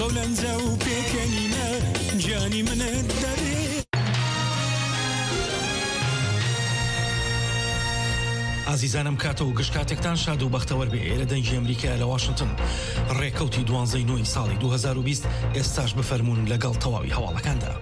بەولەنجە و پێکەنینە جانی منت دەبێ. عزیزانم کاتە و گشت کاتێکتان شاد و بەختەوەر بێ. ئێرە دەنگی ئەمریکا لە واشنگتن ڕێکەوتی 12 ساڵی 2020 ئێستاش بفەرمونون لەگەڵ تەواوی هەواڵەکاندا.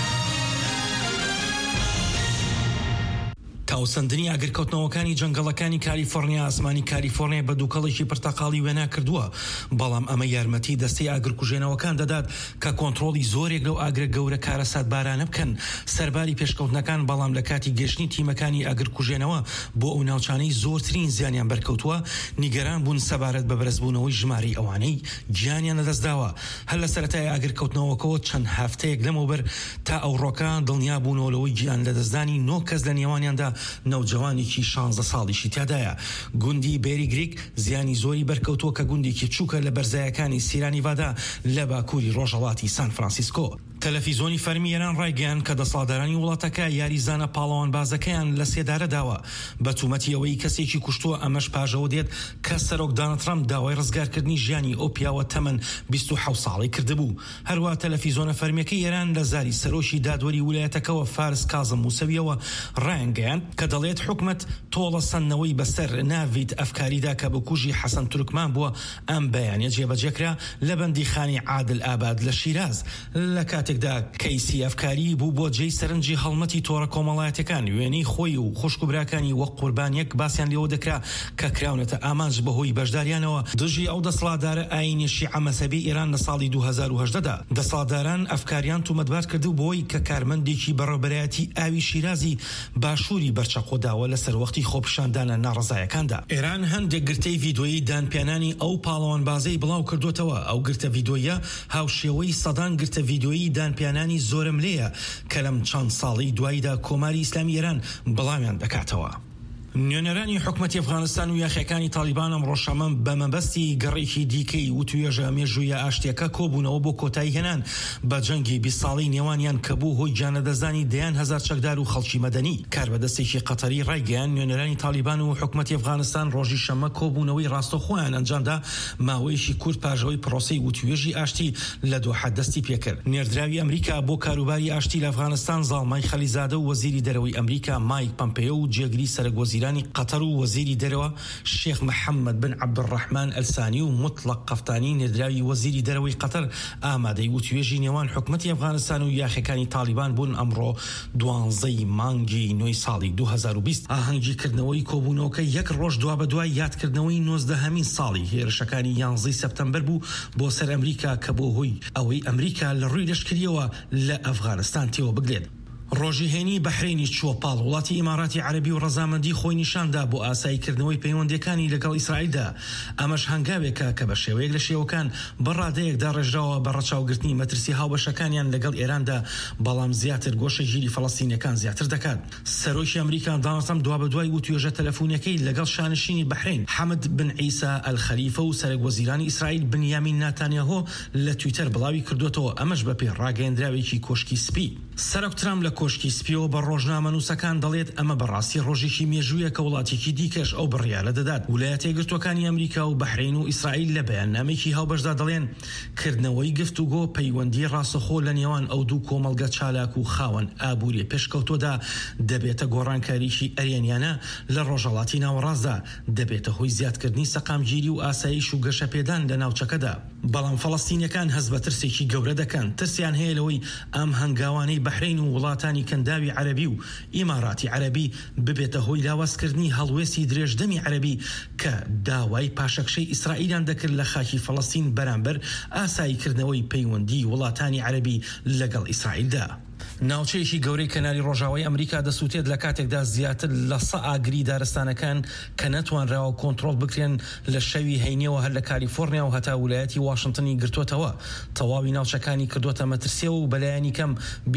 تاوسەندنی ئاگرکەوتنەوەکانی جەنگەڵەکانی کالیفۆرنیا ئاسمانی کالیفۆرنیا بە دووکەڵێکی پرتەقاڵی وێنا کردووە، بەڵام ئەمە یارمەتی دەستەی ئاگرکوژێنەوەکان دەدات کە کۆنتڕۆڵی زۆرێک لەو ئاگرە گەورە کارەسات بارانە بکەن. سەرباری پێشکەوتنەکان بەڵام لە کاتی گەشتنی تیمەکانی ئاگرکوژێنەوە بۆ ئەو ناوچانەی زۆرترین زیانیان بەرکەوتووە نیگەران بوون سەبارەت بە بەرزبوونەوەی ژمارەی ئەوانەی گیانیان لەدەستداوە. هەر لە سەرەتای ئاگرکەوتنەوەکەوە چەند هەفتەیەک لەمەوبەر تا ئەوڕۆکان دڵنیا بوونەوەی گیان لەدەستدانی 9 کەس لە نێوانیاندا نەوجەوانێکی 16 ساڵیشی تیادایە. گوندی بێری گریک زیانی زۆری بەرکەوتووە کە گوندێکی چووکە لە بەرزایەکانی سیرانیڤادا لە باکووری ڕۆژهەڵاتی سان فرانسیسکۆ. تەلەڤیزۆنی فەرمی ئێران ڕایگەیاند کە دەسەڵاتدارانی وڵاتەکە یاریزانە پاڵەوان بازەکەیان لە سێدارە داوە بە تومەتی ئەوەی کەسێکی کوشتووە. ئەمەش پاژەوە دێت کە سەرۆک دۆناڵد ترامپ داوای ڕزگارکردنی ژیانی ئەو پیاوە تەمەن 27 ساڵی کردبوو. هەروە تەلەڤیزۆنە فەرمیەکەی ئێران لە زاری سەرۆشی دادوەری ویلایەتەکەوە فارس کازم موسەویەوە ڕایانگەیاند کە دەڵێت حکومەت تۆڵە سەنەوەی بەسەر ناویت ئەفکاریدا کە بکوژی حەسەن تورکمان بووە. ئەم بەیانیە جێبەجێکرا لە بەندیخانی عادل ئاباد لە شیراز لە کاتێکدا کەیسی ئەفکاری بوو بۆ جێی سەرنجی هەڵمەتی تۆڕە کۆمەڵایەتەکان. وێنەی خۆی و خوشکبراکانی وەک قوربانیەک باسییان لێوە دەکرا کە کراونەتە ئامانج بەهۆی بەشداریانەوە دژی ئەو دەسەڵاتدارە ئاینی شیعە مەذهبی ئێران لە ساڵی 2018دا. دەسەڵاتداران ئەفکاریان تومەتبار کردو بۆی کە کارمەندێکی بەڕێوەبەرایەتی ئاوی شیرازی باشووری بەرچەقۆداوە لەسەر وەختی خۆپیشاندانە ناڕزایەکاندا. ئێران هەندێک گرتەی ڤیدۆیی دانپێنانی ئەو پاڵەوان بازەی بڵاو کردوتەوە. ئەو گرتە ڤیدۆیە هاوشێوەی سەدان گرتە ڤیدۆیی دانپێنانی زۆرم لێیە کە لەم چەند ساڵی دواییدا کۆماری ئیسلامی ئێران بڵاویان دەکاتەوە. نوێنەرانی حکومەتی ئەفغانستان و یاخیەکانی تالیبان ئەمڕۆ شەمەم بە مەبەستی گەڕێکی دیکەی و توێژە مێژوویە ئاشتیەکە کۆبوونەوە بۆ کۆتایی هێنان بە جەنگی 20 ساڵی نێوانیان کە بوو هۆی گیانەدەزانی دەیان هەزار چەکدار و خەڵکی مەدەنی. کاربەدەستێکی قەتەری ڕایگەیاند نوێنەرانی تالیبان و حکومەتی ئەفغانستان ڕۆژی شەمە کۆبوونەوەی ڕاستەوخۆیان ئەنجامدا ماوەیەکی کورت پاژەوەی پرۆسەی و توێژی ئاشتی لە دۆحە دەستی پێکرد. نێردراوی ئەمریکا بۆ کاروباری ئاشتی لە ئەفغانستان زاڵمای خەلیزادە و وەزیری دەرەوەی ئەمریکا مایک پۆمپێۆ و جێگری سەرۆکوەزیرانی قەتەر و وەزیری دەرەوە شێخ محەممەد بن عەبدوڕەحمان ئەلسانی و مطلق قەفتانی نێردراوی وەزیری دەرەوەی قەتەر ئامادەی و توێژی نێوان حکومەتی ئەفغانستان و یاخیەکانی تالیبان بوون ئەمڕۆ 12 مانگی 9 ساڵی 2020. ئاهەنگیکردنەوەی کۆبوونەوەکە یەک ڕۆژ دوا بە دوای یادکردنەوەی 19هەمین ساڵی هێرشەکانی 11 سەپتەمبەر بوو بۆ سەر ئەمریکا کە بۆ هۆی ئەوەی ئەمریکا لە ڕووی لەشکریەوە لە ئەفغانستان تێوە بگرێت. ڕۆژی هێنی بەحرینی چووەپاڵ وڵاتی ئیماراتی عەرەبی و ڕەزامەندی خۆی نیشاندا بۆ ئاساییکردنەوەی پەیوەندیەکانی لەگەڵ ئیسرائیلدا. ئەمەش هەنگاوێکە کە بە شێوەیەک لە شێوەکان بەڕادەیەکدا ڕێژراوە بە ڕەچاوگرتنی مەترسی هاوبەشەکانیان لەگەڵ ئێراندا، بەڵام زیاتر گۆشە ژیری فەڵەستینیەکان زیاتر دەکات. سەرۆکی ئەمریکا دۆناڵد ترامپ دوا بەدوای و توێژە تەلەفۆنیەکەی لەگەڵ شانشینی بەحرین حەمد بن عیسا ئەلخەلیفە و سەرۆکوەزیرانی ئیسرائیل بنیامین ناتانیاهۆ لە تویتەر بڵاوی کردوتەوە، ئەمەش بە پێی ڕاگەیەندراوێکی کۆشکی سپی. سەرۆک ترامپ لە کۆشکی سپیەوە بە ڕۆژنامە نووسەکان دەڵێت ئەمە بەڕاستی ڕۆژێکی مێژوویە کە وڵاتێکی دیکەش ئەو بڕیارە دەدات. ویلایەتە یەکگرتووەکانی ئەمریکا و بەحرین و ئیسرائیل لە بەیاننامەیەکی هاوبەشدا دەڵێن کردنەوەی گفتوگۆ پەیوەندی ڕاستەخۆ لە نێوان ئەو دوو کۆمەڵگە چالاک و خاوەن ئابووری پێشکەوتۆدا دەبێتە گۆڕانکاریی ئەرێنیانە لە ڕۆژهەڵاتی ناوەڕاستدا، دەبێتە هۆی زیادکردنی سەقامگیری و ئاسایش و گەشەپێدان لە ناوچەکەدا. بەڵام فەڵەستینیەکان هەست بە ترسێکی گەورە دەکەن. ترسیان هەیە لەوەی ئەم هەنگاوانەی بەحرین و وڵاتانی کەنداوی عەرەبی و ئیماراتی عەرەبی ببێتە هۆی لاوازکردنی هەڵوێستی درێژدەمی عەرەبی کە داوای پاشەکشەی ئیسرائیلیان دەکرد لە خاکی فەڵەستین بەرامبەر ئاساییکردنەوەی پەیوەندی وڵاتانی عەرەبی لەگەڵ ئیسرائیلدا. ناوچەیەکی گەورەی کەناری ڕۆژاوای ئەمریکا دەسووتێت لە کاتێکدا زیاتر لە 100 ئاگری دارستانەکان کە نەتوانراوە کۆنتڕۆڵ بکرێن لە شەوی هەینیەوە هەر لە کالیفۆرنیا و هەتا ویلایەتی واشنگتنی گرتوتەوە. تەواوی ناوچەکانی کردوتە مەترسیەوە و بەلایانی کەم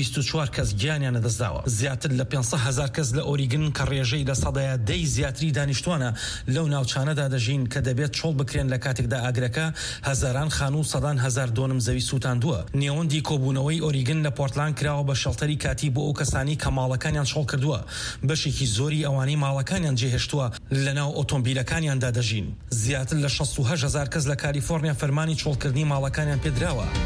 24 کەس گیانیان لەدەستداوە. زیاتر لە 500,000 کەس لە ئۆریگن کە ڕێژەی لە سەدەیە 10 زیاتری دانیشتوانە لەو ناوچانەدا دەژین کە دەبێت چۆڵ بکرێن لە کاتێکدا ئاگرەکە هەزاران خان و سەدان هەزار دۆنم زەوی سووتاندووە. نێوەندی کۆبوونەوەی ئۆریگن لە پۆرتلاند کراوە بە شەڵتەری کاتی بۆ ئەو کەسانی کە ماڵەکانیان شۆڵ کردووە. بەشێکی زۆری ئەوانەی ماڵەکانیان جێهێشتووە لەناو ئۆتۆمبیلەکانیاندا دەژین. زیاتر لە 68,000 کەس لە کالیفۆرنیا فەرمانی چۆڵکردنی ماڵەکانیان پێدراوە.